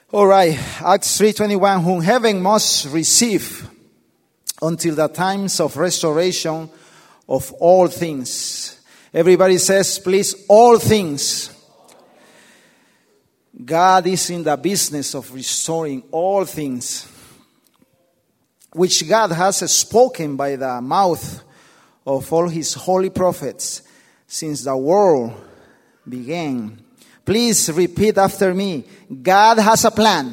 All right, Acts 3:21, whom heaven must receive until the times of restoration of all things. Everybody says, please, all things. God is in the business of restoring all things, which God has spoken by the mouth of all his holy prophets since the world began. Please repeat after me. God has a plan.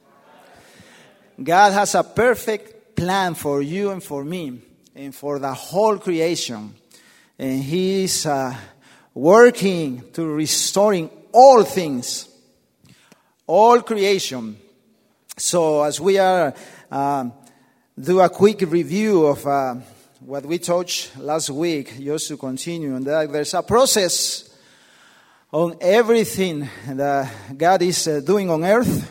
God has a perfect plan for you and for me and for the whole creation. And he is working to restoring all things, all creation. So as we are do a quick review of what we touched last week, just to continue on that, there's a process on everything that God is doing on earth.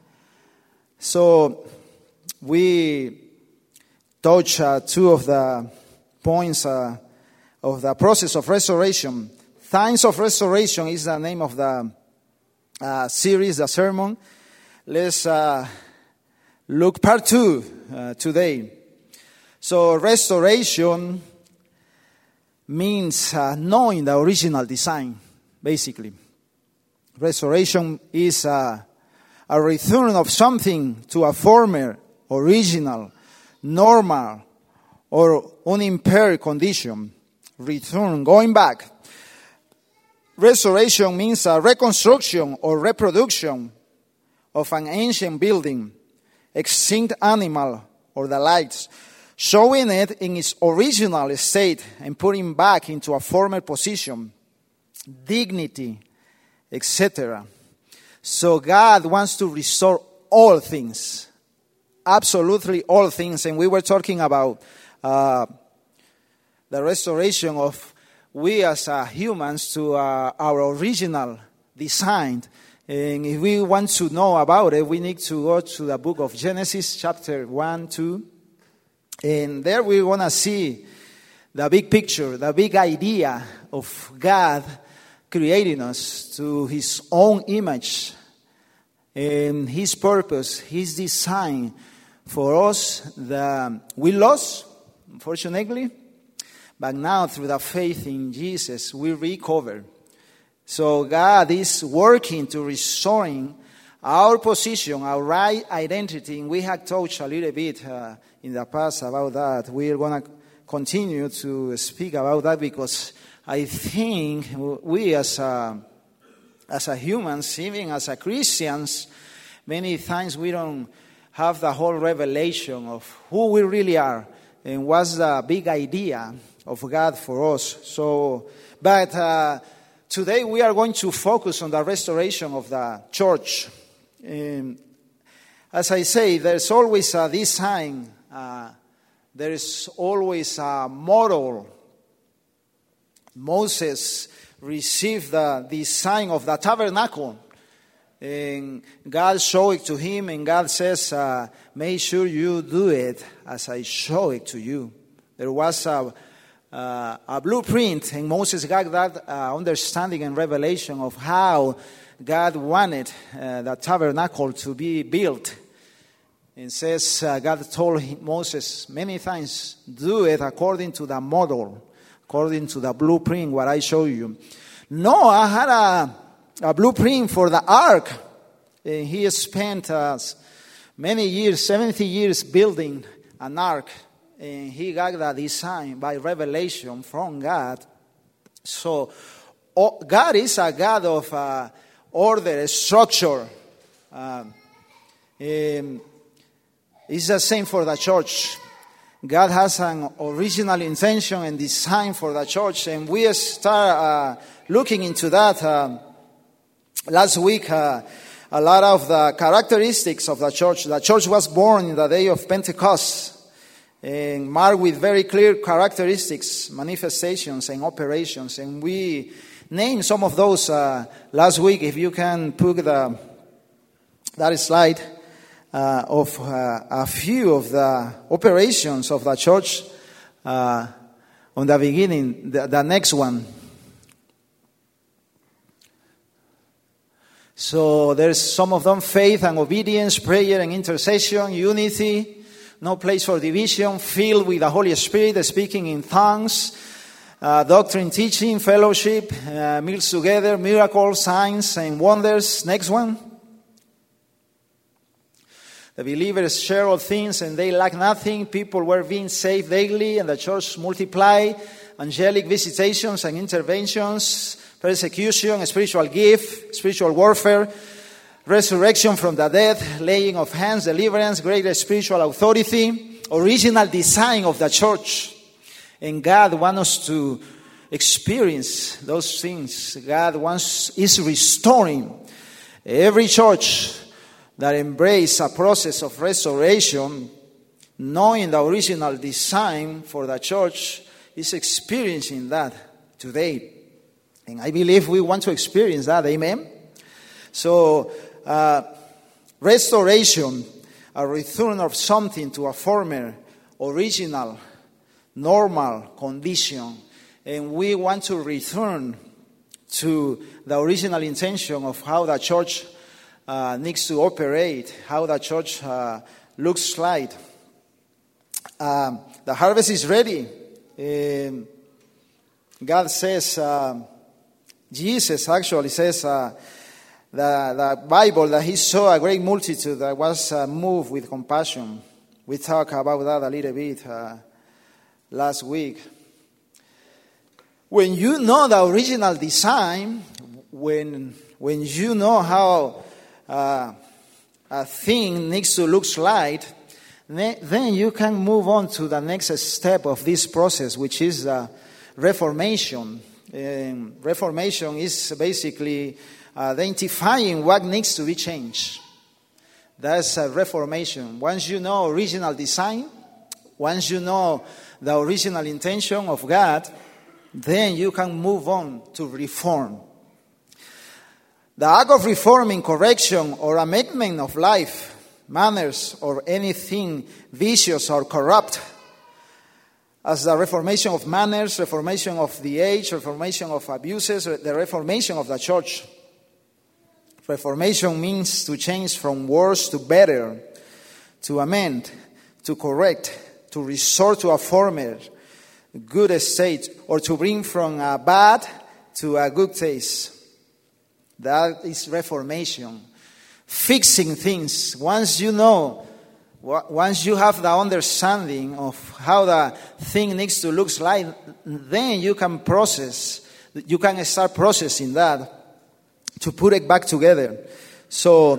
So we touch two of the points of the process of restoration. Signs of Restoration is the name of the series, the sermon. Let's look part 2 today. So restoration means knowing the original design. Basically, restoration is a return of something to a former, original, normal, or unimpaired condition. Return, going back. Restoration means a reconstruction or reproduction of an ancient building, extinct animal, or the likes, showing it in its original state and putting back into a former position, dignity, etc. So God wants to restore all things, absolutely all things. And we were talking about the restoration of we as humans to our original design. And if we want to know about it, we need to go to the book of Genesis, chapter 1, 2. And there we want to see the big picture, the big idea of God creating us to his own image and his purpose, his design for us that we lost, unfortunately, but now through the faith in Jesus, we recover. So God is working to restoring our position, our right identity, and we have touched a little bit in the past about that. We're going to continue to speak about that because I think we as humans, even as Christians, many times we don't have the whole revelation of who we really are and what's the big idea of God for us. So, but today we are going to focus on the restoration of the church. As I say, there's always a design. There is always a model. Moses received the design of the tabernacle, and God showed it to him, and God says, make sure you do it as I show it to you. There was a blueprint, and Moses got that understanding and revelation of how God wanted the tabernacle to be built. And says, God told Moses many times, do it according to the model, according to the blueprint, what I show you. Noah had a blueprint for the ark. And he spent many years, 70 years building an ark. And he got the design by revelation from God. So God is a God of order, structure. It's the same for the church. God has an original intention and design for the church, and we start looking into that last week. A lot of the characteristics of the church. The church was born in the day of Pentecost, and marked with very clear characteristics, manifestations, and operations. And we named some of those last week. If you can put that slide. Of a few of the operations of the church on the beginning, the next one. So there's some of them: faith and obedience, prayer and intercession, unity, no place for division, filled with the Holy Spirit, speaking in tongues, doctrine, teaching, fellowship, meals together, miracles, signs and wonders. Next one. The believers share all things and they lack nothing. People were being saved daily and the church multiplied. Angelic visitations and interventions, persecution, spiritual gift, spiritual warfare, resurrection from the dead, laying of hands, deliverance, greater spiritual authority, original design of the church. And God wants us to experience those things. God is restoring every church that embrace a process of restoration, knowing the original design for the church, is experiencing that today. And I believe we want to experience that, amen? So, restoration, a return of something to a former, original, normal condition. And we want to return to the original intention of how the church needs to operate, how the church looks like. The harvest is ready. God says, Jesus actually says, the Bible, that he saw a great multitude that was moved with compassion. We talked about that a little bit last week. When you know the original design, when you know how a thing needs to look like, then you can move on to the next step of this process, which is reformation. Reformation is basically identifying what needs to be changed. That's a reformation. Once you know original design, once you know the original intention of God, then you can move on to reform. The act of reforming, correction, or amendment of life, manners, or anything vicious or corrupt, as the reformation of manners, reformation of the age, reformation of abuses, the reformation of the church. Reformation means to change from worse to better, to amend, to correct, to restore to a former good state, or to bring from a bad to a good taste. That is reformation. Fixing things. Once you know, once you have the understanding of how the thing needs to look like, then you can start processing that to put it back together. So,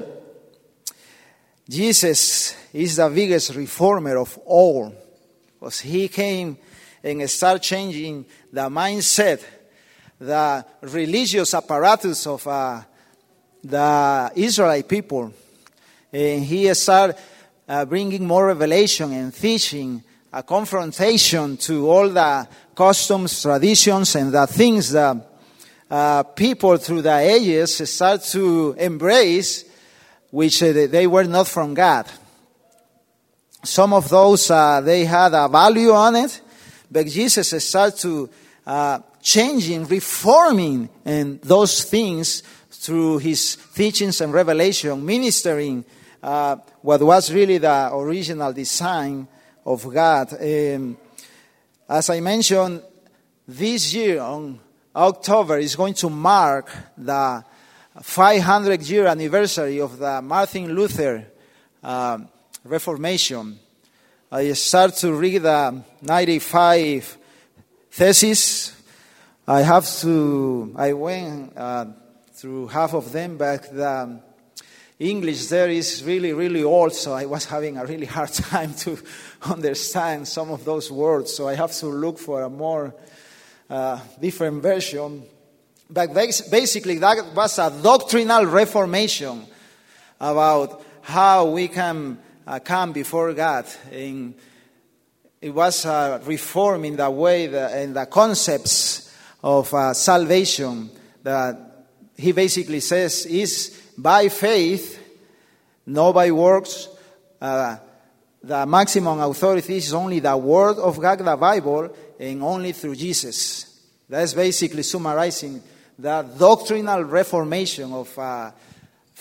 Jesus is the biggest reformer of all, because he came and started changing the mindset, the religious apparatus of the Israelite people. And he started bringing more revelation and teaching, a confrontation to all the customs, traditions, and the things that people through the ages start to embrace, which they were not from God. Some of those, they had a value on it, but Jesus started to changing, reforming and those things through his teachings and revelation, ministering what was really the original design of God. As I mentioned, this year on October is going to mark the 500-year anniversary of the Martin Luther Reformation. I start to read the 95 Theses. I went through half of them, but the English there is really, really old, so I was having a really hard time to understand some of those words, so I have to look for a more different version. But basically that was a doctrinal reformation about how we can come before God. And it was a reform in the way and the concepts of salvation that he basically says is by faith, not by works. The maximum authority is only the Word of God, the Bible, and only through Jesus. That's basically summarizing the doctrinal reformation of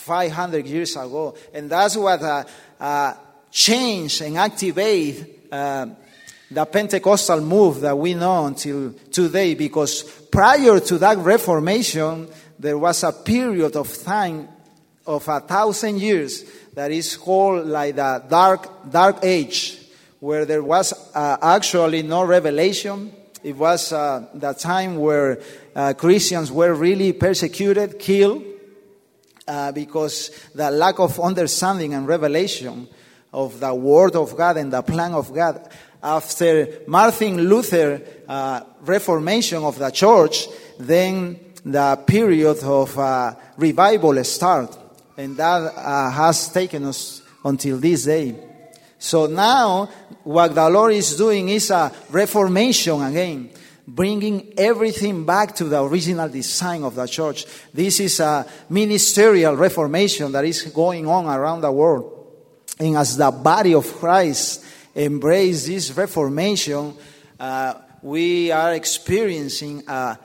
500 years ago. And that's what changed and activate the Pentecostal move that we know until today. Because prior to that Reformation, there was a period of time of 1,000 years that is called like the dark age, where there was actually no revelation. It was the time where Christians were really persecuted, killed, because the lack of understanding and revelation of the Word of God and the plan of God. After Martin Luther Reformation of the church, then the period of revival started. And that has taken us until this day. So now, what the Lord is doing is a reformation again, bringing everything back to the original design of the church. This is a ministerial reformation that is going on around the world. And as the body of Christ embrace this reformation, we are experiencing a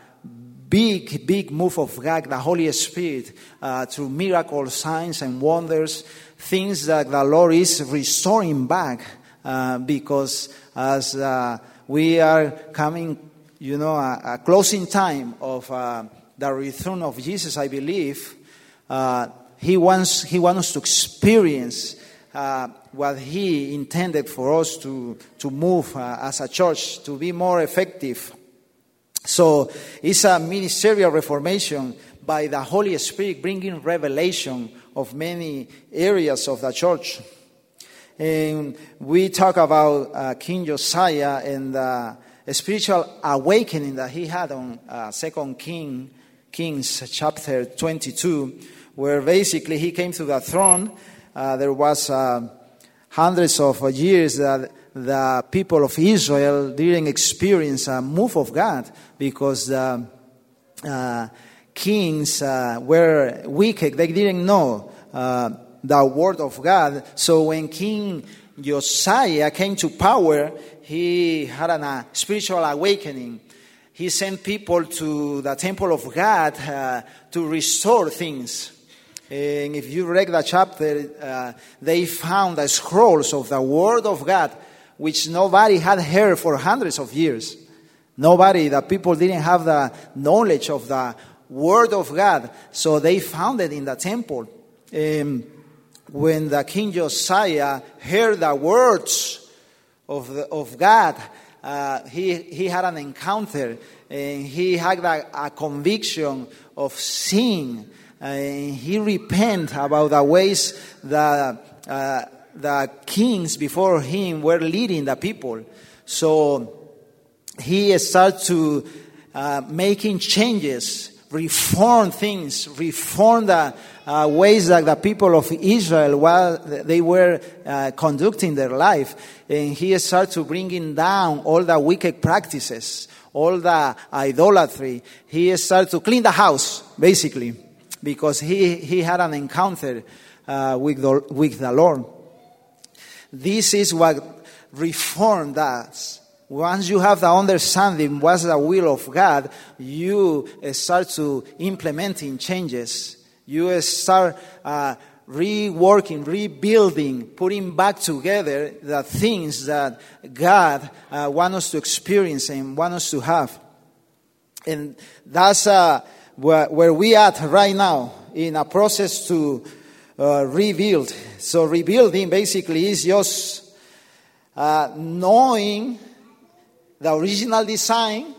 big move of God, the Holy Spirit, through miracles, signs, and wonders, things that the Lord is restoring back, because as we are coming, a closing time of the return of Jesus, I believe, He wants us to experience what He intended for us to move as a church, to be more effective. So it's a ministerial reformation by the Holy Spirit, bringing revelation of many areas of the church. And we talk about King Josiah and the spiritual awakening that he had on 2 Kings chapter 22, where basically he came to the throne. There was hundreds of years that the people of Israel didn't experience a move of God because the kings were wicked. They didn't know the word of God. So when King Josiah came to power, he had a spiritual awakening. He sent people to the temple of God to restore things. And if you read the chapter, they found the scrolls of the word of God, which nobody had heard for hundreds of years. The people didn't have the knowledge of the Word of God. So they found it in the temple. When the King Josiah heard the words of God, he had an encounter. And he had a conviction of sin. And he repented about the ways that the kings before him were leading the people. So he started to making changes, reform things, reform the ways that the people of Israel they were conducting their life. And he started to bringing down all the wicked practices, all the idolatry. He started to clean the house, basically, because he had an encounter with the Lord. This is what reform does. Once you have the understanding what's the will of God, you start to implementing changes. You start reworking, rebuilding, putting back together the things that God wants us to experience and wants us to have. And that's where we at right now, in a process to rebuild. So rebuilding basically is just knowing the original design,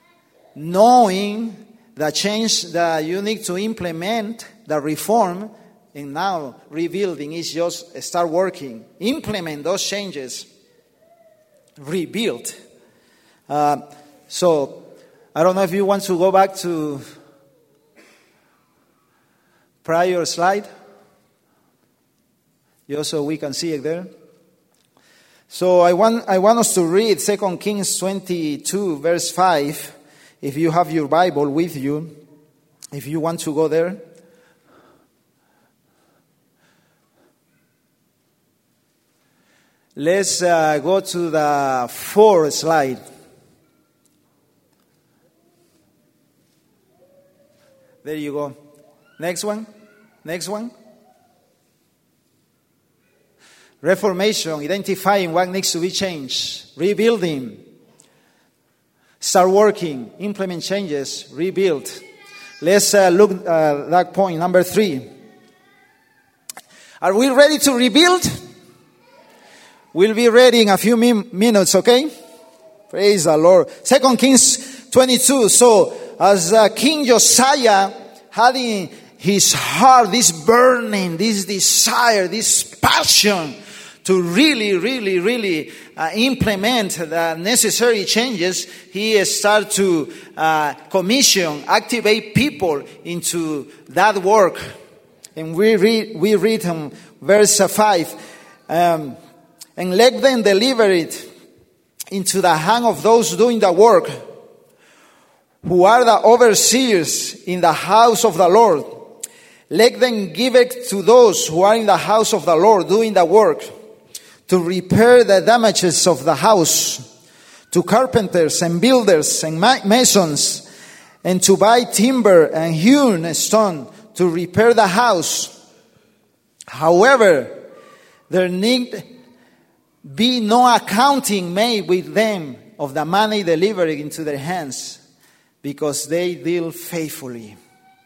knowing the change that you need to implement, the reform, and now rebuilding is just start working, implement those changes, rebuild. So I don't know if you want to go back to prior slide, just so we can see it there. So I want us to read 2 Kings 22, verse 5, if you have your Bible with you, if you want to go there. Let's go to the fourth slide. There you go. Next one. Reformation, identifying what needs to be changed. Rebuilding. Start working. Implement changes. Rebuild. Let's look at that point, number 3. Are we ready to rebuild? We'll be ready in a few minutes, okay? Praise the Lord. 2 Kings 22. So, as King Josiah had in his heart this burning, this desire, this passion to really implement the necessary changes, he started to activate people into that work. And we read in verse 5, and let them deliver it into the hand of those doing the work, who are the overseers in the house of the Lord. Let them give it to those who are in the house of the Lord doing the work, to repair the damages of the house, to carpenters and builders and masons, and to buy timber and hewn stone to repair the house. However, there need be no accounting made with them of the money delivered into their hands, because they deal faithfully.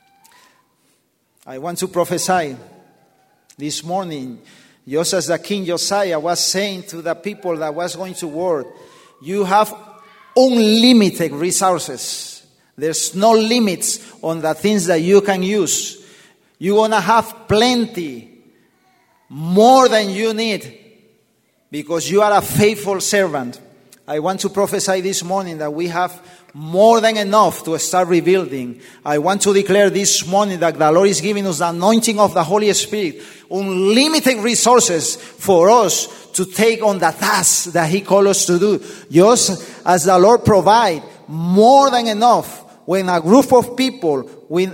I want to prophesy this morning, just as the King Josiah was saying to the people that was going to war, you have unlimited resources. There's no limits on the things that you can use. You're going to have plenty, more than you need, because you are a faithful servant. I want to prophesy this morning that we have more than enough to start rebuilding. I want to declare this morning that the Lord is giving us the anointing of the Holy Spirit, unlimited resources for us to take on the tasks that He calls us to do. Just as the Lord provides more than enough when a group of people,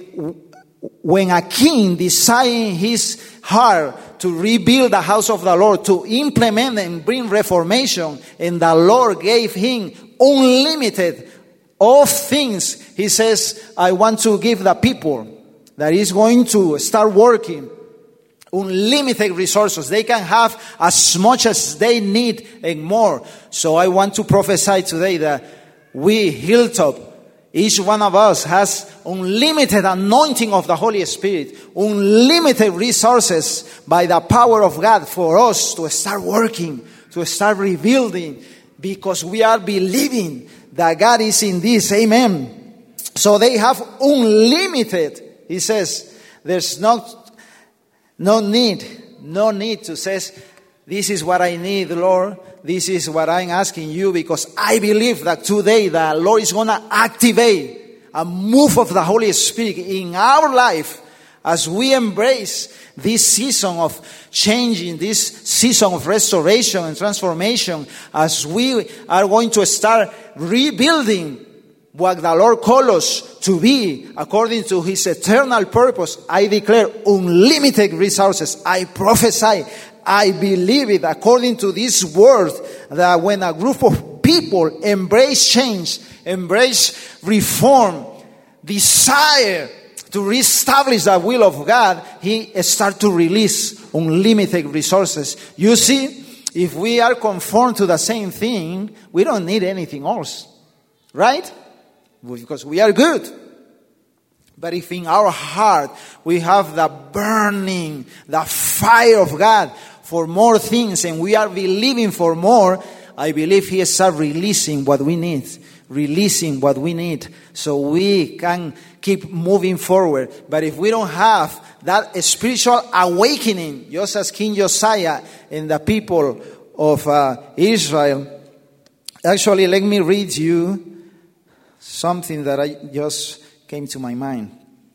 when a king decides in his heart to rebuild the house of the Lord, to implement and bring reformation, and the Lord gave him unlimited of things, He says, I want to give the people that is going to start working unlimited resources. They can have as much as they need and more. So I want to prophesy today that we, Hilltop, each one of us has unlimited anointing of the Holy Spirit, unlimited resources by the power of God for us to start working, to start rebuilding, because we are believing that God is in this. Amen. So they have unlimited. He says, there's no need to say, this is what I need, Lord. This is what I'm asking you, because I believe that today the Lord is going to activate a move of the Holy Spirit in our life as we embrace this season of changing, this season of restoration and transformation, as we are going to start rebuilding what the Lord calls us to be according to His eternal purpose. I declare unlimited resources. I prophesy, I believe it according to this word, that when a group of people embrace change, embrace reform, desire to reestablish the will of God, He starts to release unlimited resources. You see, if we are conformed to the same thing, we don't need anything else. Right? Because we are good. But if in our heart we have the burning, the fire of God for more things, and we are believing for more, I believe He starts releasing what we need. Releasing what we need so we can keep moving forward. But if we don't have that spiritual awakening, just as King Josiah and the people of Israel, actually let me read you something that I just came to my mind.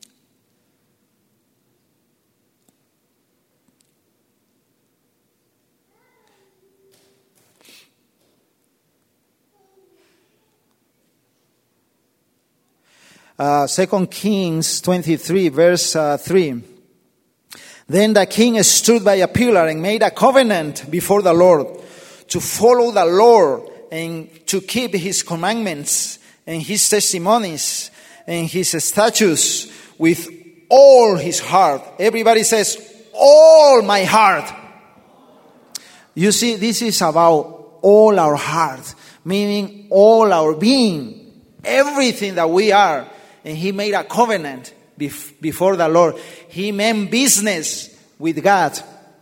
Second Kings 23, verse 3. Then the king stood by a pillar and made a covenant before the Lord to follow the Lord and to keep His commandments and His testimonies and His statutes with all his heart. Everybody says, all my heart. You see, this is about all our heart, meaning all our being, everything that we are. And he made a covenant before the Lord. He meant business with God.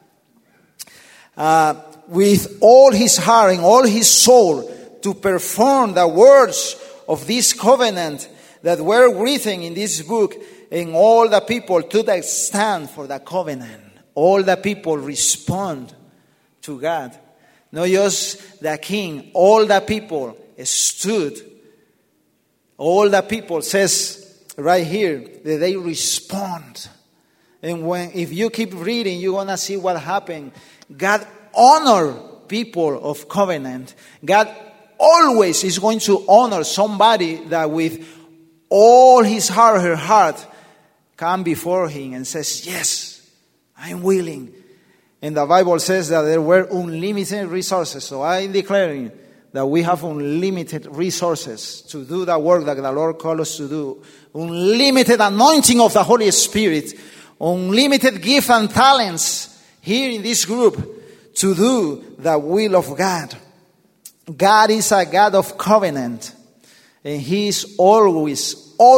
With all his heart and all his soul to perform the words of this covenant that were written in this book. And all the people took a stand for the covenant. All the people respond to God. Not just the king. All the people stood. All the people, says right here, that they respond. And if you keep reading, you're going to see what happened. God honored people of covenant. God always is going to honor somebody that with all his heart, her heart, come before him and says, yes, I'm willing. And the Bible says that there were unlimited resources. So I'm declaring that we have unlimited resources to do the work that the Lord called us to do. Unlimited anointing of the Holy Spirit. Unlimited gifts and talents here in this group to do the will of God. God is a God of covenant. And he is always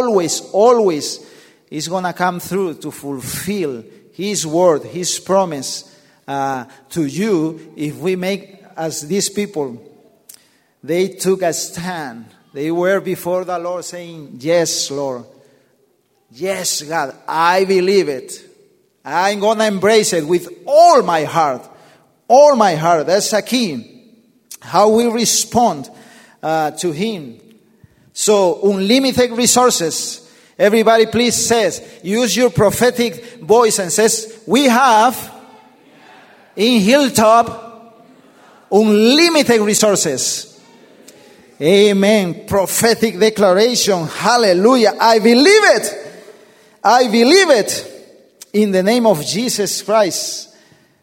is going to come through to fulfill his word, his promise to you. If we make, as these people, they took a stand. They were before the Lord saying, yes, Lord. Yes, God, I believe it. I'm going to embrace it with all my heart. All my heart. That's a key. How we respond to him. So, unlimited resources. Everybody please says, use your prophetic voice and says, we have in Hilltop unlimited resources. Amen. Prophetic declaration. Hallelujah. I believe it. I believe it. In the name of Jesus Christ.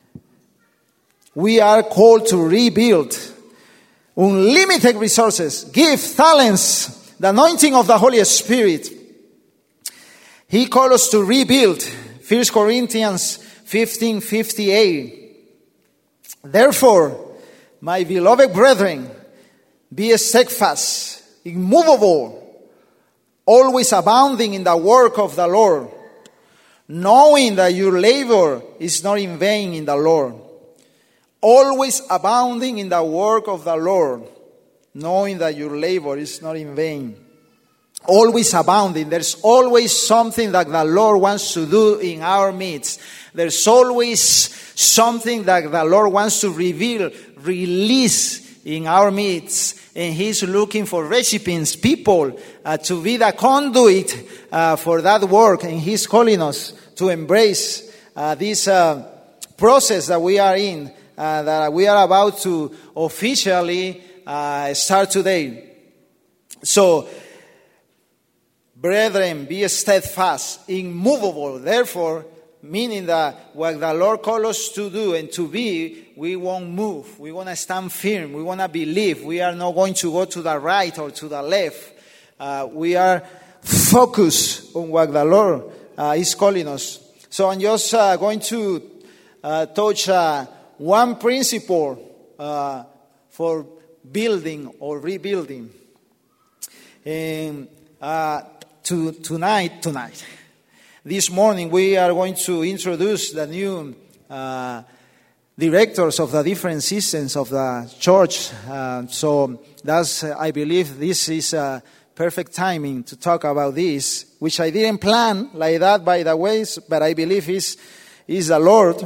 We are called to rebuild. Unlimited resources. Give talents. The anointing of the Holy Spirit. He called us to rebuild. 1 Corinthians 15:58. Therefore, my beloved brethren, be steadfast, immovable, always abounding in the work of the Lord, knowing that your labor is not in vain in the Lord. Always abounding in the work of the Lord, knowing that your labor is not in vain. Always abounding. There's always something that the Lord wants to do in our midst. There's always something that the Lord wants to reveal, release in our midst. And he's looking for recipients, people, to be the conduit for that work. And he's calling us to embrace this process that we are in, that we are about to officially start today. So, brethren, be steadfast, immovable. Therefore, meaning that what the Lord calls us to do and to be, we won't move. We want to stand firm. We want to believe. We are not going to go to the right or to the left. We are focused on what the Lord is calling us. So I'm just going to touch one principle for building or rebuilding. And tonight, this morning, we are going to introduce the new directors of the different systems of the church. So that's, I believe, this is perfect timing to talk about this, which I didn't plan like that, by the way, but I believe is the Lord.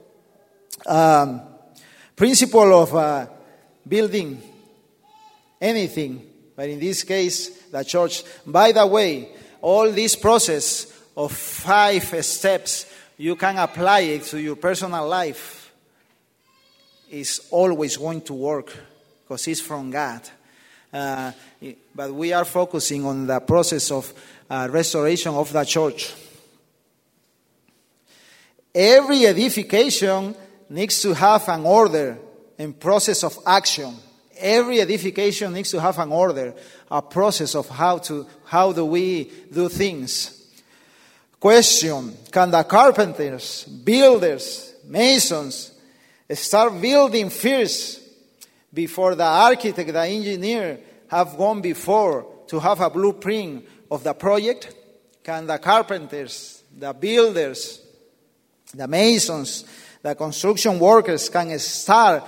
Principle of building anything, but in this case, the church. By the way, all this process of 5 steps, you can apply it to your personal life. It's always going to work because it's from God. But we are focusing on the process of restoration of the church. Every edification needs to have an order and process of action. Every edification needs to have an order, a process of how do we do things. Question: can the carpenters, builders, masons start building first before the architect, the engineer have gone before to have a blueprint of the project? Can the carpenters, the builders, the masons, the construction workers can start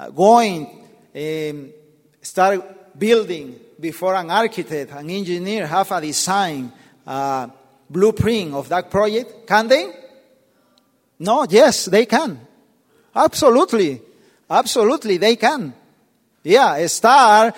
start building before an architect, an engineer have a design, blueprint of that project? Can they? No, yes, they can. Absolutely. Absolutely, they can. Yeah, start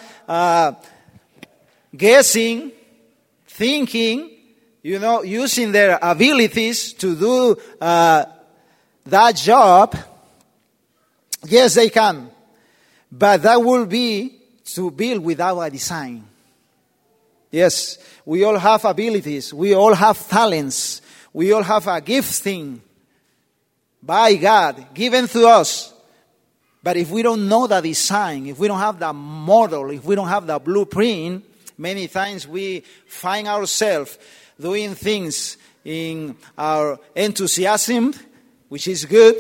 guessing, thinking, using their abilities to do that job. Yes, they can. But that will be to build without a design. Yes, we all have abilities. We all have talents. We all have a gifting by God, given to us. But if we don't know the design, if we don't have the model, if we don't have the blueprint, many times we find ourselves doing things in our enthusiasm, which is good.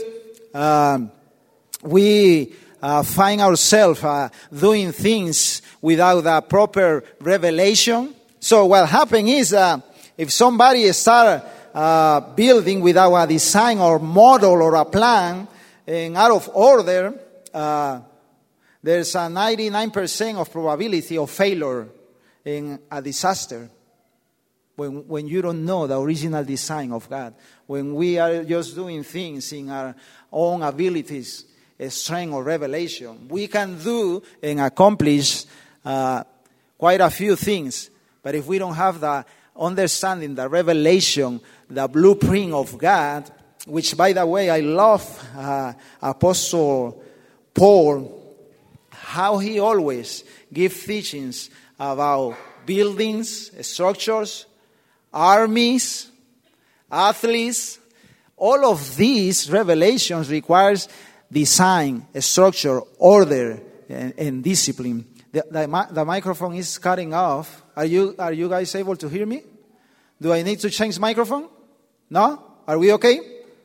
We find ourselves doing things without the proper revelation. So what happens is if somebody starts building without a design or model or a plan and out of order, there's a 99% of probability of failure in a disaster. When you don't know the original design of God, when we are just doing things in our own abilities, strength or revelation, we can do and accomplish quite a few things. But if we don't have the understanding, the revelation, the blueprint of God, which, by the way, I love Apostle Paul, how he always gives teachings about buildings, structures, armies, athletes. All of these revelations requires design, structure, order, and discipline. The microphone is cutting off. Are you guys able to hear me? Do I need to change microphone? No? Are we okay?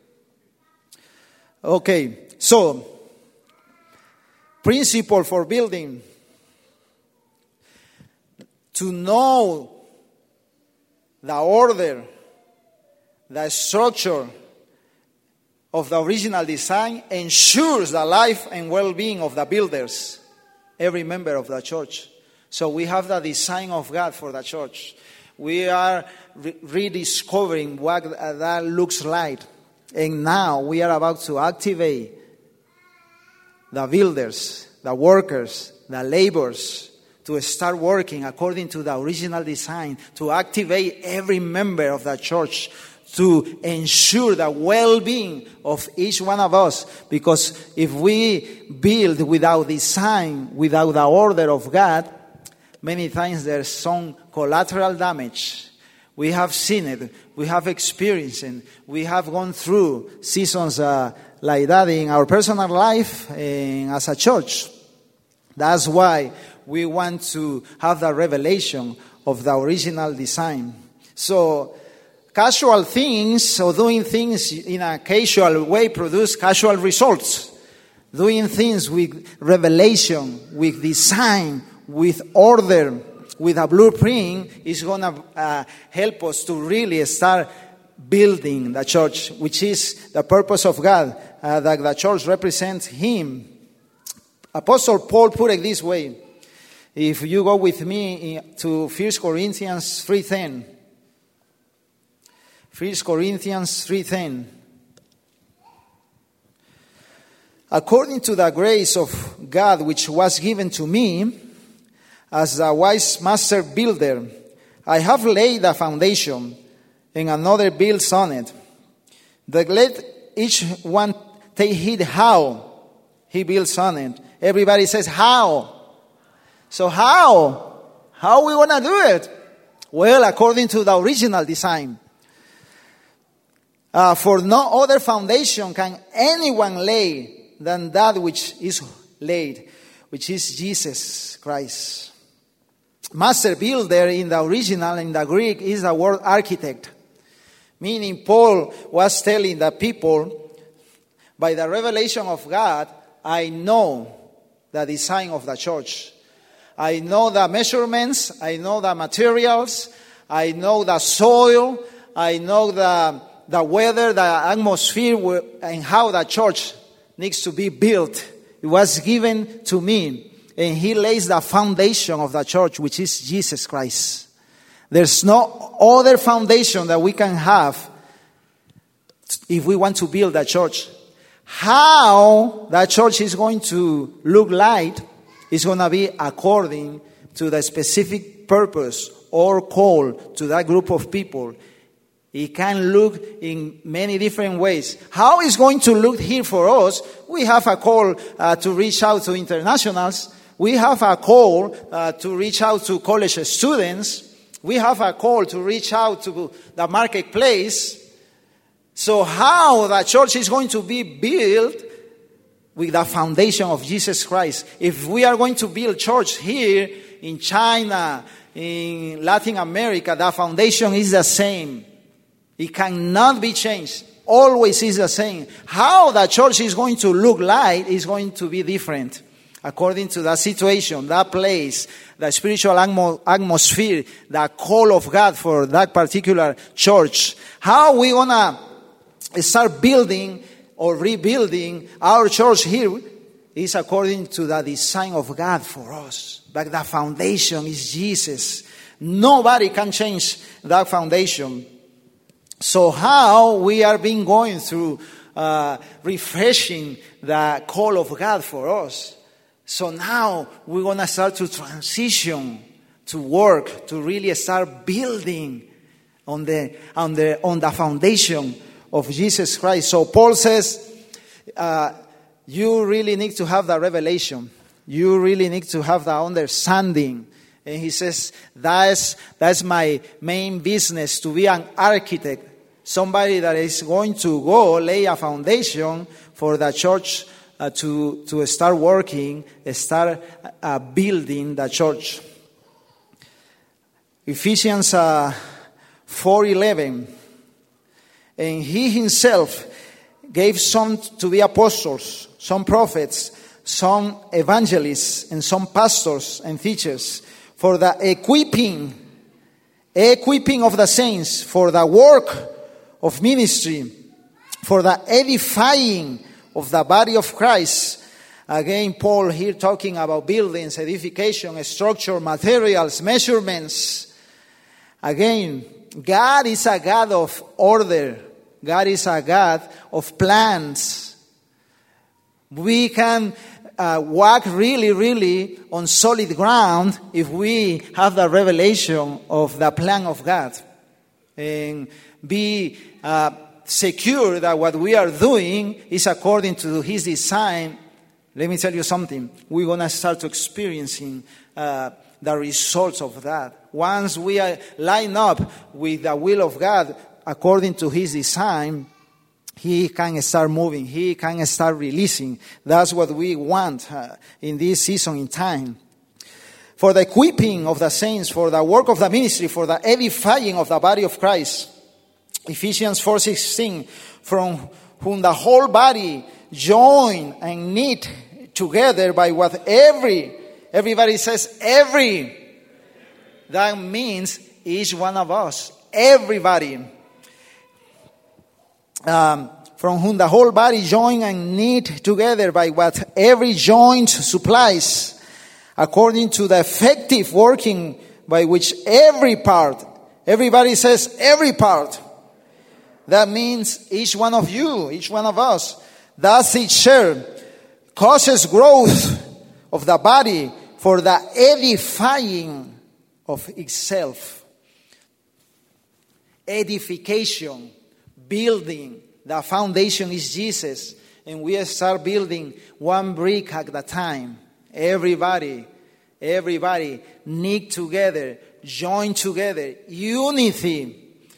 Okay. So, principle for building. To know the order, the structure of the original design ensures the life and well-being of the builders, every member of the church. So we have the design of God for the church. We are rediscovering what that looks like. And now we are about to activate the builders, the workers, the laborers, to start working according to the original design, to activate every member of the church, to ensure the well-being of each one of us. Because if we build without design, without the order of God, many times there's some collateral damage. We have seen it, we have experienced it, we have gone through seasons like that in our personal life and as a church. That's why we want to have the revelation of the original design. So, casual things or doing things in a casual way produce casual results. Doing things with revelation, with design, with order, with a blueprint is going to help us to really start building the church, which is the purpose of God, that the church represents Him. Apostle Paul put it this way. If you go with me to 1 Corinthians 3:10. 1 Corinthians 3:10. According to the grace of God which was given to me, as a wise master builder, I have laid a foundation, and another builds on it. But let each one take heed how he builds on it. Everybody says, how? So how? How are we going to do it? Well, according to the original design. For no other foundation can anyone lay than that which is laid, which is Jesus Christ. Master builder in the original, in the Greek, is the word architect. Meaning Paul was telling the people, By the revelation of God, I know the design of the church. I know the measurements, I know the materials, I know the soil, I know the weather, the atmosphere, and how the church needs to be built. It was given to me, and He lays the foundation of the church, which is Jesus Christ. There's no other foundation that we can have if we want to build a church. How that church is going to look like is going to be according to the specific purpose or call to that group of people. It can look in many different ways. How it's going to look here for us, we have a call to reach out to internationals. We have a call to reach out to college students. We have a call to reach out to the marketplace. So how the church is going to be built with the foundation of Jesus Christ. If we are going to build church here in China, in Latin America, the foundation is the same. It cannot be changed. Always is the same. How the church is going to look like is going to be different according to the situation, that place, the spiritual atmosphere, the call of God for that particular church. How we going to start building or rebuilding our church here is according to the design of God for us. But the foundation is Jesus. Nobody can change that foundation. So how we are being going through refreshing the call of God for us. So now we're going to start to transition to work, to really start building on the foundation of Jesus Christ. So Paul says, you really need to have the revelation. You really need to have the understanding. And he says, that's my main business, to be an architect. Somebody that is going to go lay a foundation for the church to start working, start building the church. Ephesians 4:11. And He Himself gave some to be apostles, some prophets, some evangelists, and some pastors and teachers for the equipping of the saints, for the work of ministry, for the edifying of the body of Christ. Again, Paul here talking about buildings, edification, structure, materials, measurements. Again, God is a God of order. God is a God of plans. We can walk really, really on solid ground if we have the revelation of the plan of God. And be secure that what we are doing is according to His design. Let me tell you something. We're going to start to experiencing the results of that. Once we are lined up with the will of God according to His design, He can start moving. He can start releasing. That's what we want in this season in time. For the equipping of the saints, for the work of the ministry, for the edifying of the body of Christ. Ephesians 4:16, from whom the whole body joined and knit together by what everybody says every. That means each one of us, everybody. From whom the whole body joined and knit together by what every joint supplies, according to the effective working by which every part, everybody says every part. That means each one of you, each one of us, does each share, causes growth of the body for the edifying of itself. Edification, building. The foundation is Jesus. And we start building one brick at a time. Everybody knit together, join together, unity.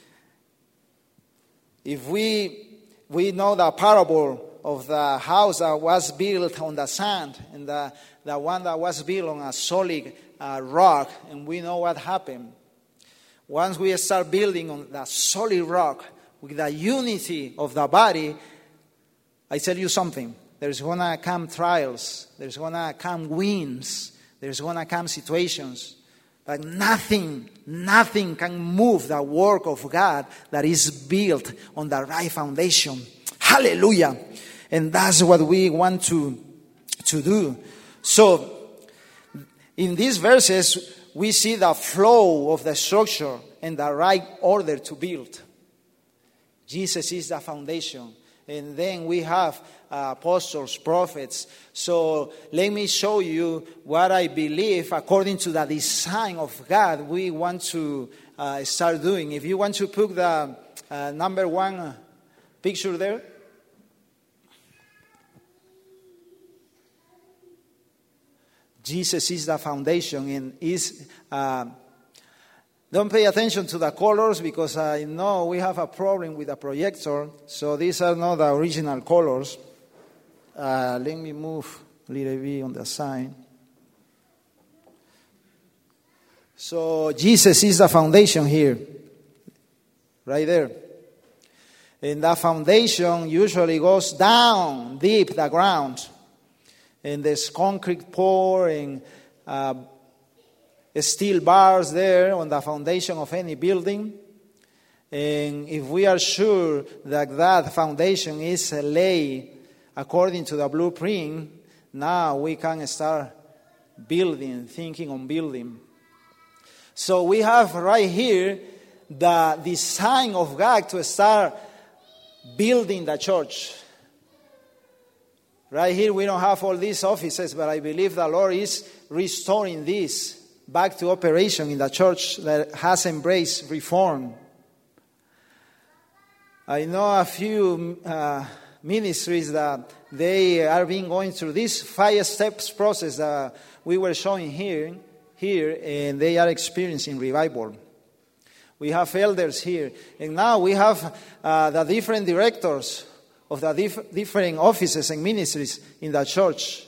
If we know the parable of the house that was built on the sand and the one that was built on a solid rock, and we know what happened. Once we start building on the solid rock with the unity of the body, I tell you something. There's going to come trials. There's going to come winds. There's going to come situations. But nothing can move the work of God that is built on the right foundation. Hallelujah. And that's what we want to do. So, in these verses, we see the flow of the structure and the right order to build. Jesus is the foundation. And then we have apostles, prophets. So let me show you what I believe according to the design of God we want to start doing. If you want to put the number 1 picture there. Jesus is the foundation and is... don't pay attention to the colors because I know we have a problem with the projector. So these are not the original colors. Let me move a little bit on the side. So Jesus is the foundation here. Right there. And that foundation usually goes down deep the ground. And there's concrete pour and steel bars there on the foundation of any building. And if we are sure that that foundation is laid according to the blueprint, now we can start building, thinking on building. So we have right here the design of God to start building the church. Right here we don't have all these offices, but I believe the Lord is restoring this back to operation in the church that has embraced reform. I know a few ministries that they are being going through this 5 steps process that we were showing here, and they are experiencing revival. We have elders here, and now we have the different directors of the different offices and ministries in the church.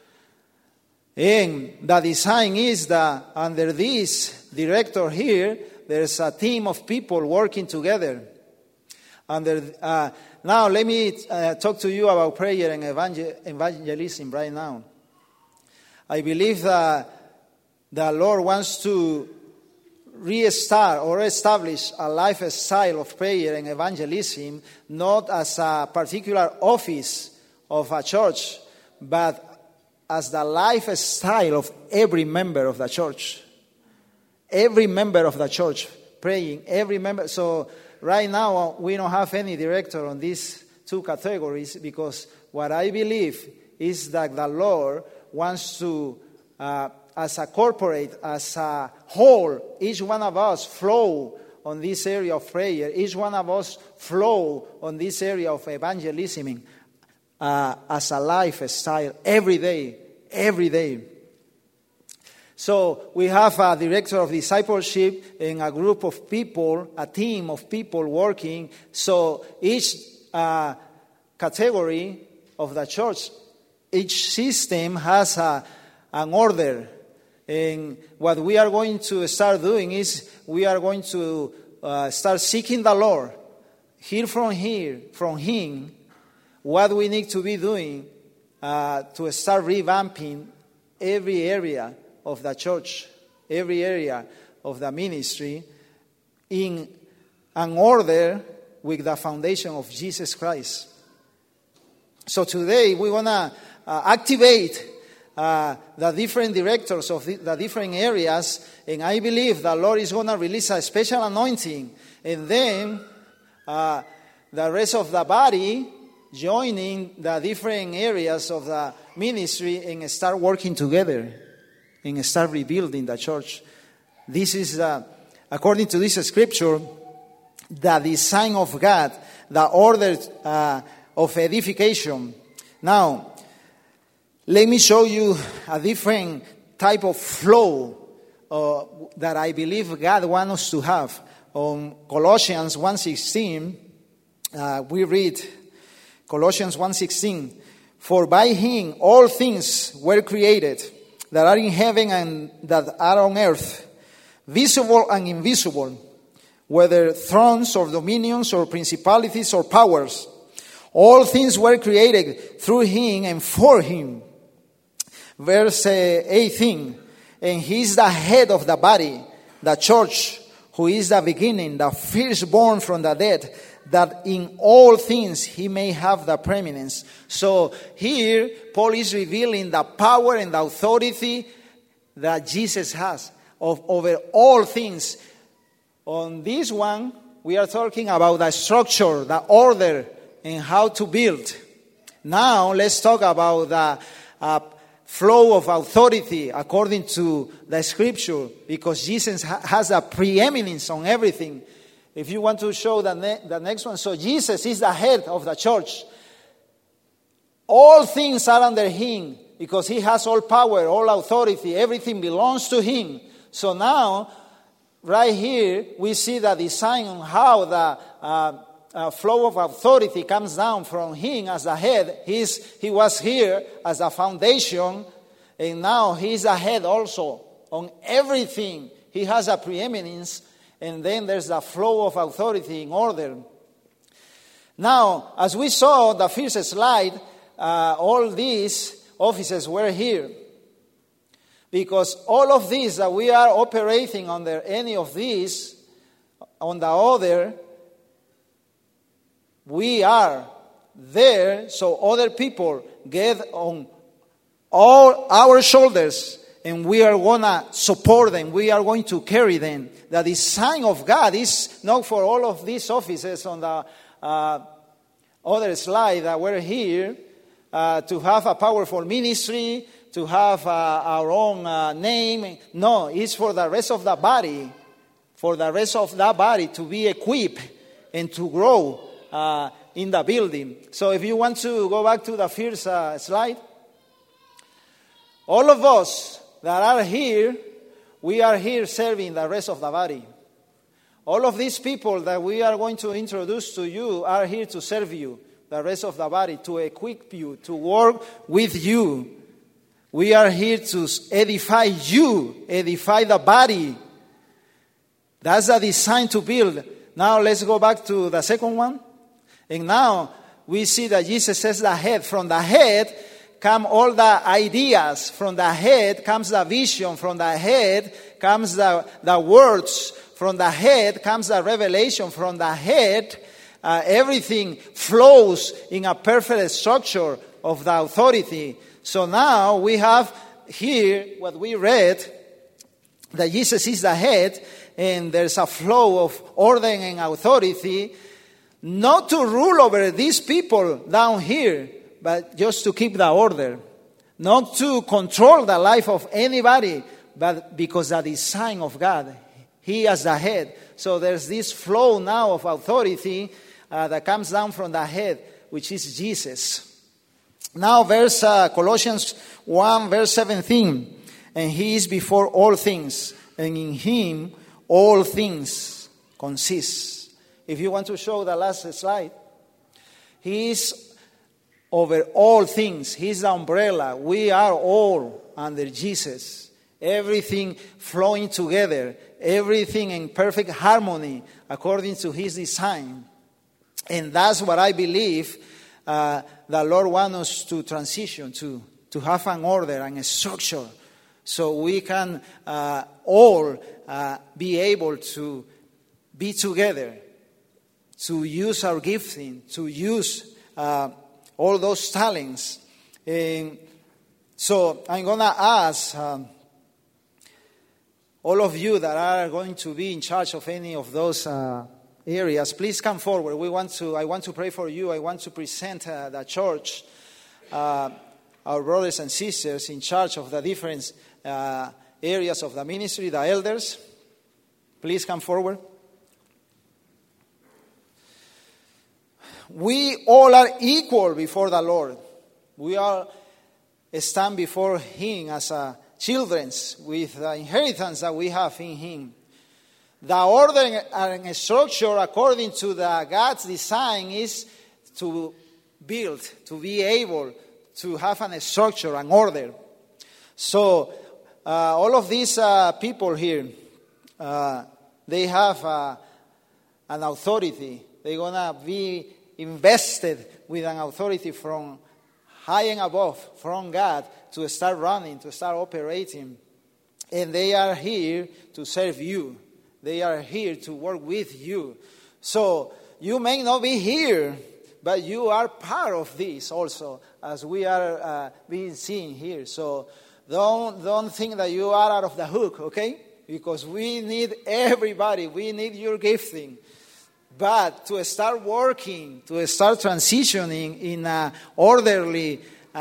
And the design is that under this director here, there's a team of people working together. Now let me talk to you about prayer and evangelism right now. I believe that the Lord wants to restart or establish a lifestyle of prayer and evangelism, not as a particular office of a church, but as the lifestyle of every member of the church. Every member of the church praying, every member. So right now we don't have any director on these 2 categories, because what I believe is that the Lord wants to, as a corporate, as a whole, each one of us flow on this area of prayer. Each one of us flow on this area of evangelism as a lifestyle every day. So we have a director of discipleship and a group of people, a team of people working. So each category of the church, each system has an order. And what we are going to start doing is we are going to start seeking the Lord, hear from Him, what we need to be doing to start revamping every area of the church, every area of the ministry in an order with the foundation of Jesus Christ. So today we want to activate the different directors of the different areas, and I believe the Lord is going to release a special anointing, and then the rest of the body joining the different areas of the ministry and start working together and start rebuilding the church. This is, according to this scripture, the design of God, the order of edification. Now, let me show you a different type of flow that I believe God wants us to have. On Colossians 1:16, we read Colossians 1:16, "For by Him all things were created, that are in heaven and that are on earth, visible and invisible, whether thrones or dominions or principalities or powers. All things were created through him and for him. Verse 18. And he is the head of the body, the church, who is the beginning, the firstborn from the dead, that in all things he may have the preeminence. So here, Paul is revealing the power and the authority that Jesus has over all things. On this one, we are talking about the structure, the order, and how to build. Now, let's talk about the flow of authority according to the scripture, because Jesus has a preeminence on everything. If you want to show the next one, so Jesus is the head of the church. All things are under him because he has all power, all authority, everything belongs to him. So now, right here, we see the design on how the flow of authority comes down from him as the head. He was here as a foundation, and now he's a head also on everything. He has a preeminence, and then there's the flow of authority in order. Now, as we saw the first slide, all these offices were here. Because all of these that we are operating under any of these, on the other, we are there so other people get on all our shoulders and we are going to support them. We are going to carry them. The design of God is not for all of these offices on the other slide that were here to have a powerful ministry, to have our own name. No, it's for the rest of the body. For the rest of the body to be equipped and to grow in the building. So if you want to go back to the first slide. All of us that are here, we are here serving the rest of the body. All of these people that we are going to introduce to you are here to serve you, the rest of the body, to equip you, to work with you. We are here to edify you, edify the body. That's the design to build. Now let's go back to the second one. And now we see that Jesus says the head. From the head come all the ideas. From the head comes the vision. From the head comes the words. From the head comes the revelation. From the head, everything flows in a perfect structure of the authority. So now we have here what we read, that Jesus is the head, and there's a flow of order and authority, not to rule over these people down here, but just to keep the order. Not to control the life of anybody, but because the design of God, he as the head. So there's this flow now of authority that comes down from the head, which is Jesus. Now Colossians 1 verse 17. And he is before all things, and in him all things consist. If you want to show the last slide. He is over all things. He's the umbrella. We are all under Jesus. Everything flowing together. Everything in perfect harmony according to his design. And that's what I believe the Lord wants us to transition to have an order and a structure, so we can all be able to be together, to use our gifting, to use all those talents. And so I'm going to ask all of you that are going to be in charge of any of those areas, please come forward. I want to pray for you. I want to present the church, our brothers and sisters in charge of the different areas of the ministry, the elders. Please come forward. We all are equal before the Lord. We all stand before him as children with the inheritance that we have in him. The order and structure according to God's design is to build, to be able to have a structure, an order. So all of these people here, they have an authority. They're going to be invested with an authority from high and above, from God, to start running, to start operating. And they are here to serve you. They are here to work with you. So you may not be here, but you are part of this also, as we are being seen here. So don't think that you are out of the hook, okay? Because we need everybody. We need your gifting. But to start working, to start transitioning in an orderly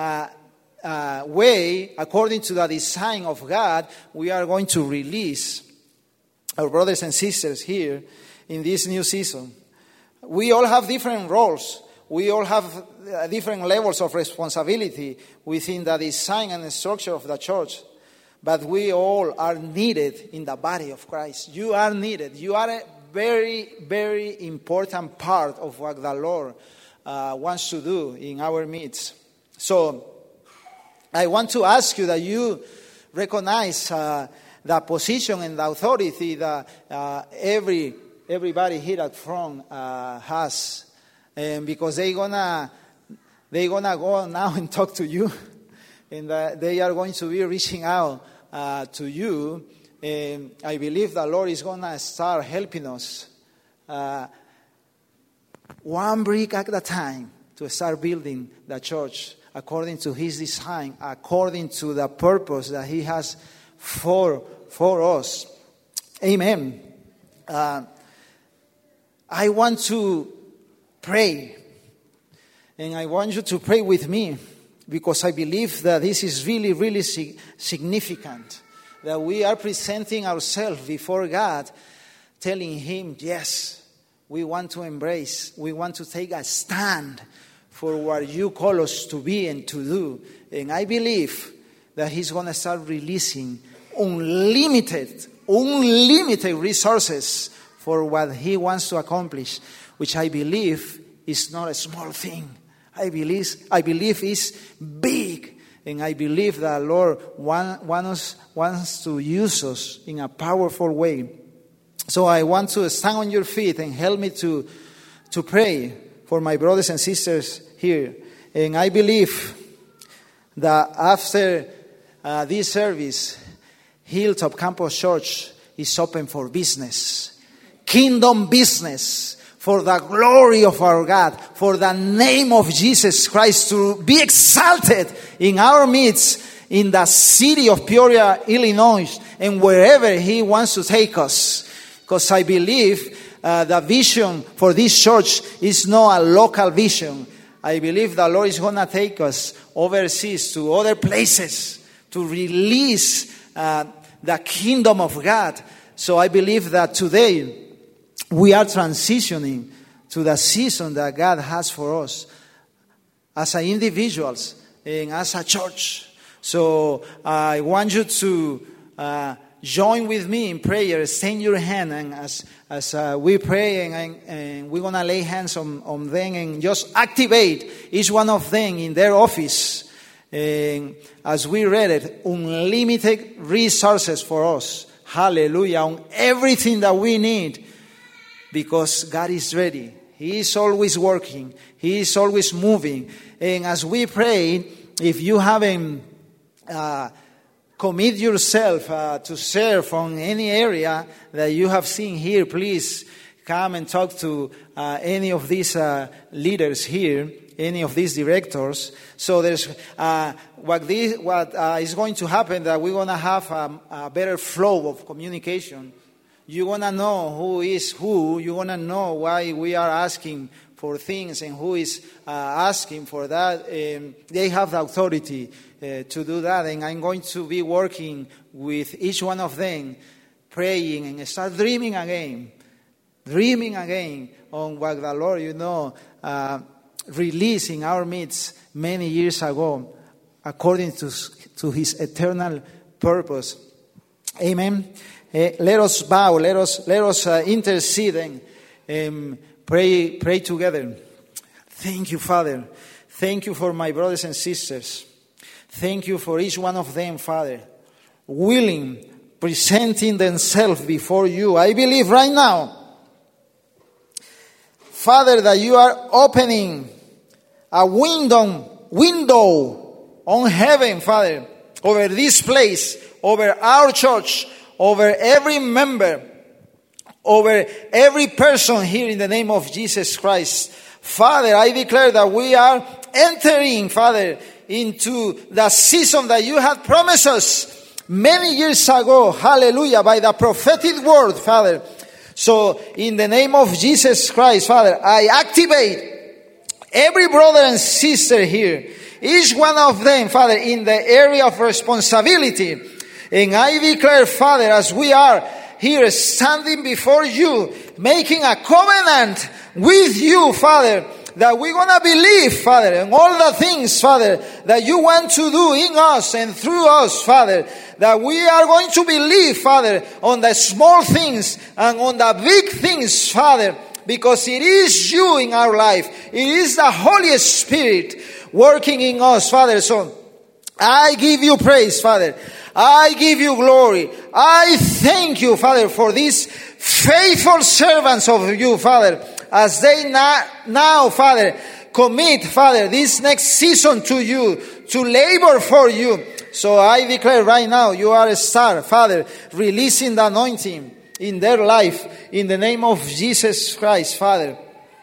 way, according to the design of God, we are going to release our brothers and sisters here in this new season. We all have different roles. We all have different levels of responsibility within the design and the structure of the church. But we all are needed in the body of Christ. You are needed. You are a very, very important part of what the Lord wants to do in our midst. So I want to ask you that you recognize the position and the authority that everybody here at front has, because they're gonna go now and talk to you, and they are going to be reaching out to you. And I believe the Lord is gonna start helping us one brick at a time to start building the church according to His design, according to the purpose that He has for us. Amen. I want to pray, and I want you to pray with me, because I believe that this is really, really significant, that we are presenting ourselves before God, telling Him, yes, we want to embrace, we want to take a stand for what you call us to be and to do. And I believe that He's going to start releasing unlimited resources for what He wants to accomplish, which I believe is not a small thing. I believe it's big, and I believe that the Lord wants to use us in a powerful way. So I want to stand on your feet and help me to pray for my brothers and sisters here. And I believe that after this service, Hilltop Campus Church is open for business. Kingdom business. For the glory of our God. For the name of Jesus Christ to be exalted in our midst, in the city of Peoria, Illinois, and wherever He wants to take us. Because I believe the vision for this church is not a local vision. I believe the Lord is going to take us overseas to other places to release the kingdom of God. So I believe that today we are transitioning to the season that God has for us as individuals and as a church. So I want you to join with me in prayer. Extend your hand, and as we pray, and we're going to lay hands on them and just activate each one of them in their office. And as we read it, unlimited resources for us. Hallelujah. On everything that we need, because God is ready. He is always working. He is always moving. And as we pray, if you haven't commit yourself to serve on any area that you have seen here, please come and talk to any of these leaders here, any of these directors. So there's what is going to happen, that we're going to have a better flow of communication. You're going to know who is who. You're going to know why we are asking for things and who is asking for that. They have the authority to do that. And I'm going to be working with each one of them, praying and start dreaming again on what the Lord, released in our midst many years ago, according to His eternal purpose. Amen. Let us bow. Let us intercede and pray together. Thank you, Father. Thank you for my brothers and sisters. Thank you for each one of them, Father, willing, presenting themselves before you. I believe right now, Father, that you are opening a window on heaven, Father, over this place, over our church, over every member, over every person here in the name of Jesus Christ. Father, I declare that we are entering, Father, into the season that you had promised us many years ago. Hallelujah. By the prophetic word, Father. So, in the name of Jesus Christ, Father, I activate every brother and sister here, each one of them, Father, in the area of responsibility. And I declare, Father, as we are here standing before you, making a covenant with you, Father, that we're going to believe, Father, in all the things, Father, that you want to do in us and through us, Father, that we are going to believe, Father, on the small things and on the big things, Father, because it is you in our life. It is the Holy Spirit working in us, Father. So I give you praise, Father. I give you glory. I thank you, Father, for these faithful servants of you, Father, as they now, Father, commit, Father, this next season to you, to labor for you. So I declare right now, you are a star, Father, releasing the anointing in their life, in the name of Jesus Christ, Father.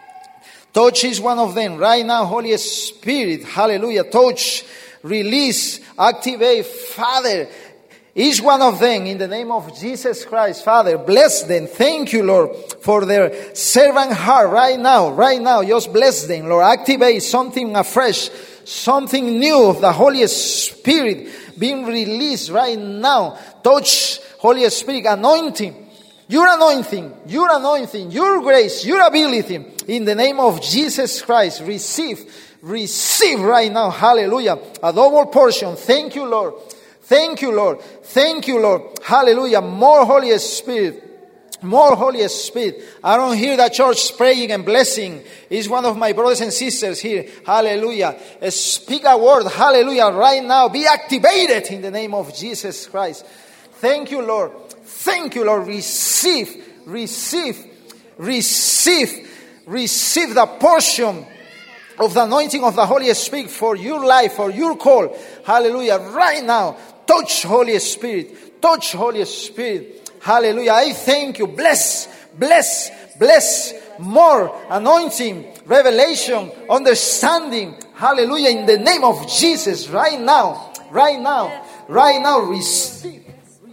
Touch each one of them right now, Holy Spirit, hallelujah. Touch, release, activate, Father, each one of them in the name of Jesus Christ, Father. Bless them. Thank you, Lord, for their servant heart right now. Just bless them, Lord. Activate something afresh, something new of the Holy Spirit being released right now. Touch, Holy Spirit, anointing. Your anointing, your grace, your ability, in the name of Jesus Christ, receive right now, hallelujah, a double portion. Thank you, Lord. Thank you, Lord. Thank you, Lord. Hallelujah. More Holy Spirit. More Holy Spirit. I don't hear the church praying and blessing. It's one of my brothers and sisters here. Hallelujah. Speak a word. Hallelujah. Right now. Be activated in the name of Jesus Christ. Thank you, Lord. Thank you, Lord. Receive the portion of the anointing of the Holy Spirit for your life, for your call. Hallelujah. Right now. Touch, Holy Spirit. Touch, Holy Spirit. Hallelujah. I thank you. Bless. More anointing, revelation, understanding. Hallelujah. In the name of Jesus. Right now. Receive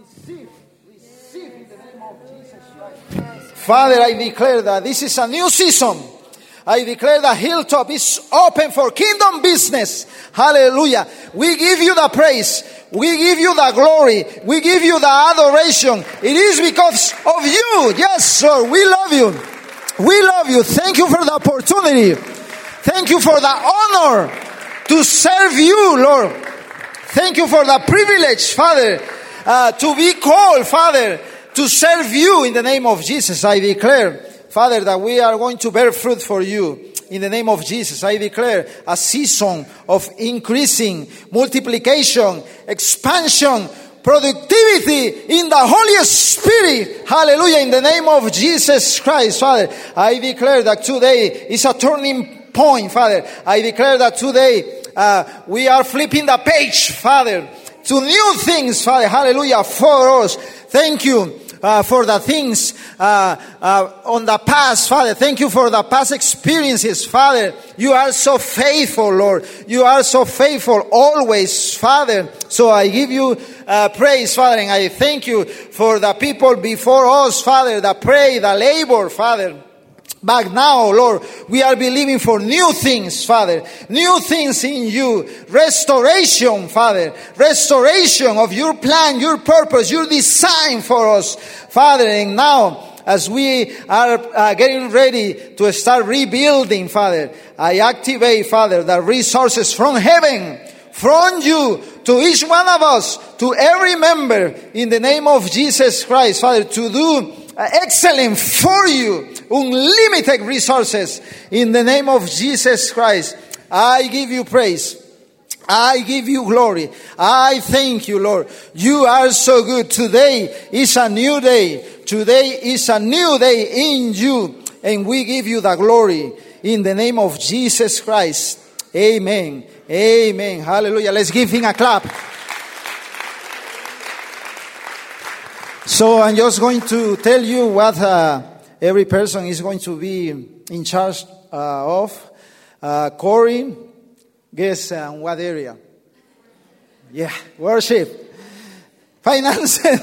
in the name of Jesus Christ. Father, I declare that this is a new season. I declare the hilltop is open for kingdom business. Hallelujah. We give you the praise. We give you the glory. We give you the adoration. It is because of you. Yes, sir. We love you. We love you. Thank you for the opportunity. Thank you for the honor to serve you, Lord. Thank you for the privilege, Father, to be called, Father, to serve you in the name of Jesus. I declare, Father, that we are going to bear fruit for you. In the name of Jesus, I declare a season of increasing, multiplication, expansion, productivity in the Holy Spirit. Hallelujah. In the name of Jesus Christ, Father, I declare that today is a turning point, Father. I declare that today we are flipping the page, Father, to new things, Father. Hallelujah. For us. Thank you. For the things on the past, Father. Thank you for the past experiences, Father. You are so faithful, Lord. You are so faithful always, Father. So I give you praise, Father, and I thank you for the people before us, Father, that pray, the labor, Father. But now, Lord, we are believing for new things, Father. New things in you. Restoration, Father. Restoration of your plan, your purpose, your design for us, Father. And now, as we are getting ready to start rebuilding, Father, I activate, Father, the resources from heaven, from you, to each one of us, to every member, in the name of Jesus Christ, Father, to do excellent for you, unlimited resources in the name of Jesus Christ. I give you praise. I give you glory. I thank you, Lord. You are so good. Today is a new day. Today is a new day in you. and we give you the glory in the name of Jesus Christ. Amen. Amen. Hallelujah. Let's give him a clap. So I'm just going to tell you what every person is going to be in charge of. Corey, guess what area? Yeah, worship. Finances.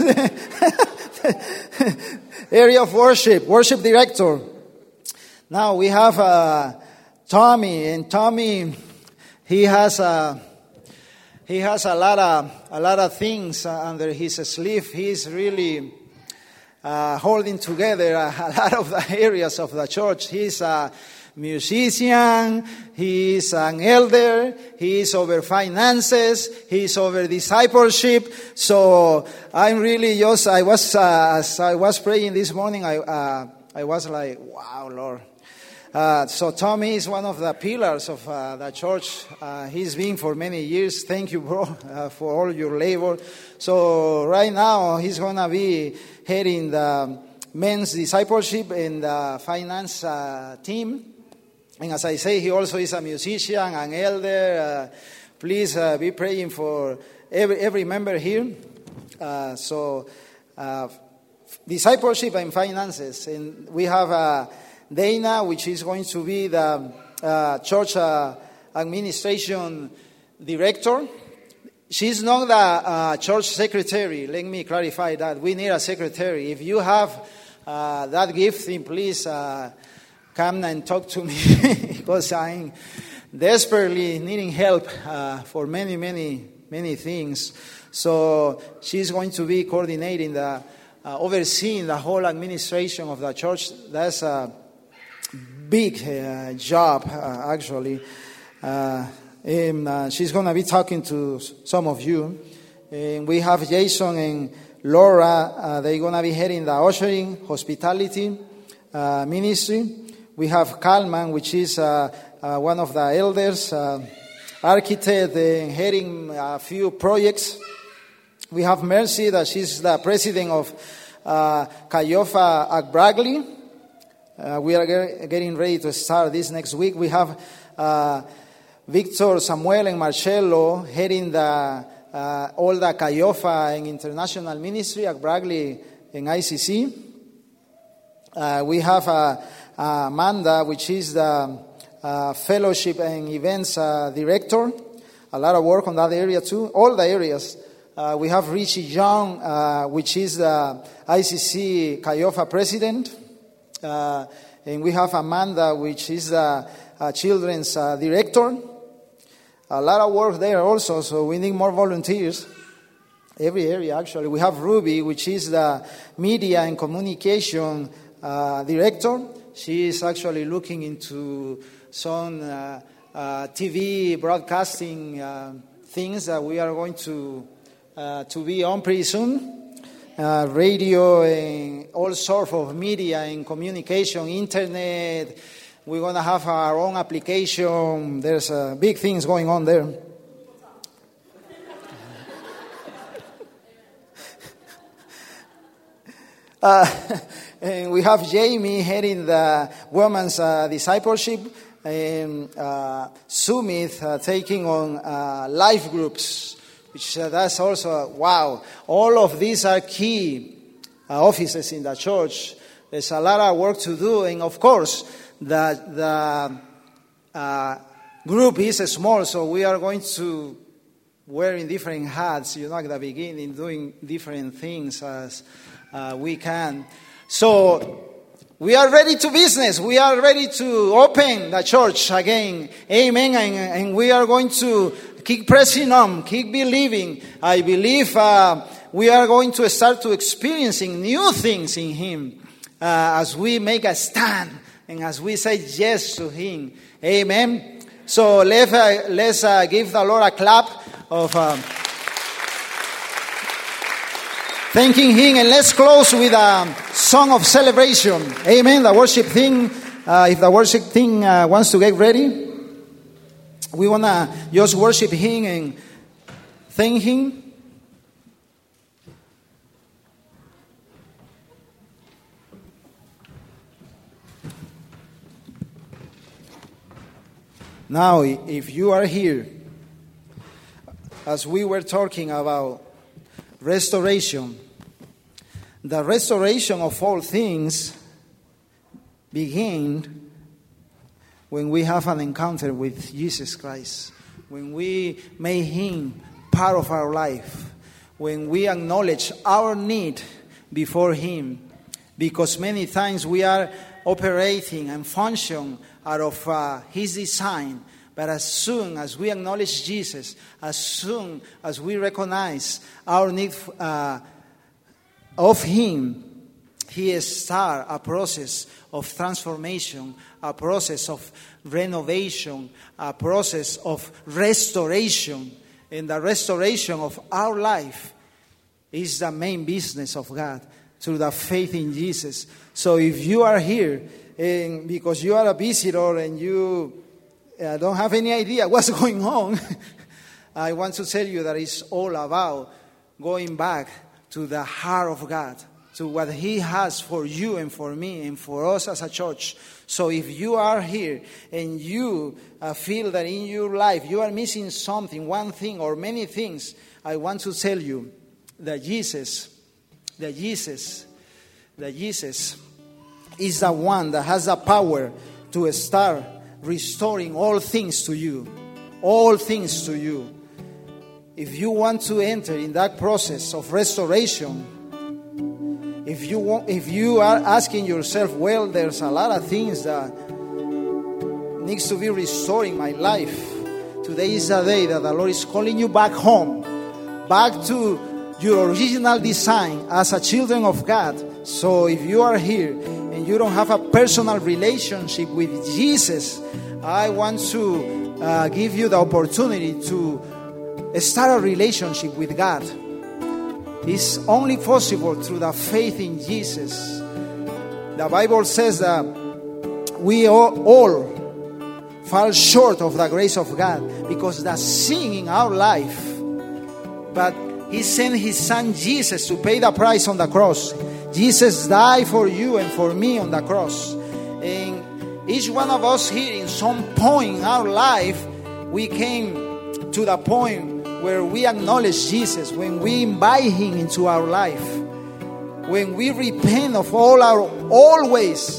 Area of worship. Worship director. Now we have Tommy, and Tommy, he has a lot of things under his sleeve. He's really holding together a lot of the areas of the church. He's a musician, he's an elder, he's over finances, he's over discipleship. So I'm really just, as I was praying this morning, I was like, wow, Lord. So Tommy is one of the pillars of the church. He's been for many years. Thank you, bro, for all your labor. So right now he's going to be heading the men's discipleship and the finance team. And as I say, he also is a musician, an elder. Please be praying for every member here. Discipleship and finances. And we have Dana, which is going to be the church administration director. She's not the church secretary. Let me clarify that. We need a secretary. If you have that gift, then please come and talk to me because I'm desperately needing help for many things. So she's going to be coordinating overseeing the whole administration of the church. That's a big job, actually. And she's going to be talking to some of you. And we have Jason and Laura. They're going to be heading the ushering, hospitality ministry. We have Kalman, which is one of the elders, architect, and heading a few projects. We have Mercy, that she's the president of Cayofa Agbragli. We are getting ready to start this next week. We have Victor, Samuel, and Marcello heading all the Cayofa and International Ministry, Agbragli, and ICC. We have Amanda, which is the fellowship and events director. A lot of work on that area too. All the areas. We have Richie Young, which is the ICC Cayofa president. And we have Amanda, which is the children's director. A lot of work there also, so we need more volunteers. Every area, actually. We have Ruby, which is the media and communication director. She is actually looking into some TV broadcasting things that we are going to be on pretty soon. Radio and all sorts of media and communication, internet. We're going to have our own application. There's big things going on there. And we have Jamie heading the women's discipleship, and Sumit taking on life groups, which that's also, wow. All of these are key offices in the church. There's a lot of work to do, and of course, the group is small, so we are going to wearing different hats, at the beginning, doing different things as we can. So we are ready to business. We are ready to open the church again. Amen. And we are going to keep pressing on, keep believing. I believe we are going to start to experiencing new things in Him as we make a stand and as we say yes to Him. Amen. So let's give the Lord a clap of thanking Him, and let's close with a song of celebration. Amen. The worship team, if the worship team wants to get ready, we want to just worship Him and thank Him. Now, if you are here, as we were talking about restoration, the restoration of all things begin when we have an encounter with Jesus Christ, when we make Him part of our life, when we acknowledge our need before Him, because many times we are operating and function out of His design. But as soon as we acknowledge Jesus, as soon as we recognize our need of Him, He starts a process of transformation, a process of renovation, a process of restoration. And the restoration of our life is the main business of God through the faith in Jesus. So if you are here and because you are a visitor and you don't have any idea what's going on, I want to tell you that it's all about going back to the heart of God, to what He has for you and for me and for us as a church. So if you are here and you feel that in your life you are missing something, one thing or many things, I want to tell you that Jesus is the one that has the power to start restoring all things to you. All things to you. If you want to enter in that process of restoration, if you are asking yourself, well, there's a lot of things that needs to be restored in my life, today is the day that the Lord is calling you back home, back to your original design as a children of God. So if you are here and you don't have a personal relationship with Jesus, I want to give you the opportunity to start a relationship with God. It's only possible through the faith in Jesus. The Bible says that we all fall short of the grace of God because the sin in our life. But He sent His Son Jesus to pay the price on the cross. Jesus died for you and for me on the cross. And each one of us here, in some point in our life, we came to the point where we acknowledge Jesus, when we invite Him into our life, when we repent of all our old ways.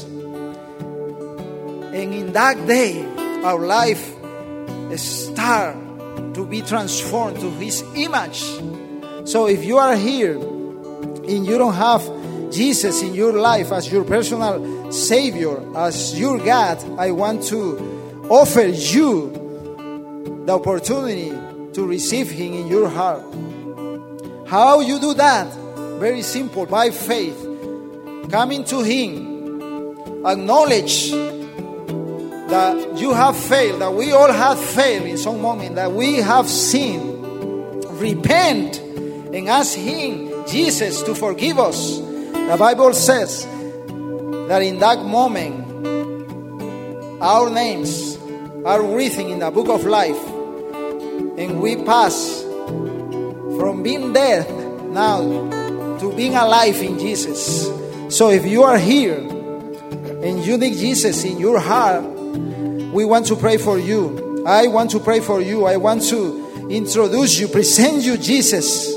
And in that day, our life start to be transformed to His image. So if you are here and you don't have Jesus in your life as your personal Savior, as your God, I want to offer you the opportunity to receive Him in your heart. How you do that? Very simple, by faith. Coming to Him, acknowledge that you have failed, that we all have failed in some moment, that we have sinned. Repent and ask Him, Jesus, to forgive us. The Bible says that in that moment, our names are written in the book of life, and we pass from being dead now to being alive in Jesus. So if you are here and you need Jesus in your heart, we want to pray for you. I want to pray for you. I want to introduce you, present you Jesus.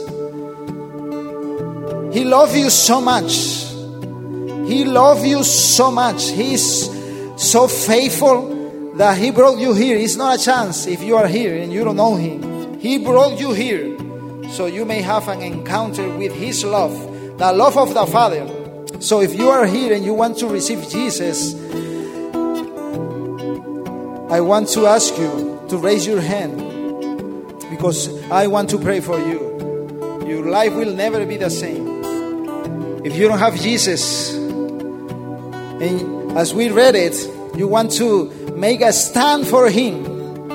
He loves you so much. He loves you so much. He is so faithful that He brought you here. It's not a chance if you are here and you don't know Him. He brought you here so you may have an encounter with His love, the love of the Father. So if you are here and you want to receive Jesus, I want to ask you to raise your hand, because I want to pray for you. Your life will never be the same. If you don't have Jesus, and as we read it, you want to make a stand for Him.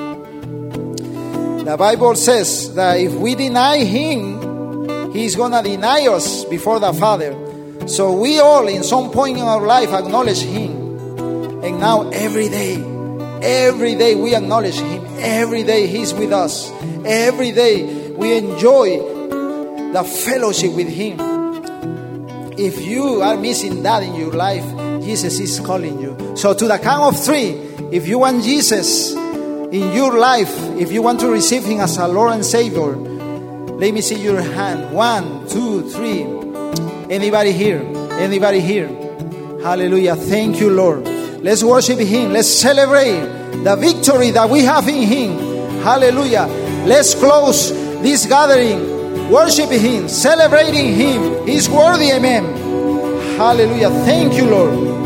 The Bible says that if we deny Him, He's going to deny us before the Father. So we all, in some point in our life, acknowledge Him. And now every day we acknowledge Him. Every day He's with us. Every day we enjoy the fellowship with Him. If you are missing that in your life, Jesus is calling you. So to the count of 3, if you want Jesus in your life, if you want to receive Him as a Lord and Savior, let me see your hand. 1, 2, 3. Anybody here? Anybody here? Hallelujah. Thank you, Lord. Let's worship Him. Let's celebrate the victory that we have in Him. Hallelujah. Let's close this gathering worshiping Him, celebrating Him. He's worthy. Amen. Hallelujah. Thank you, Lord.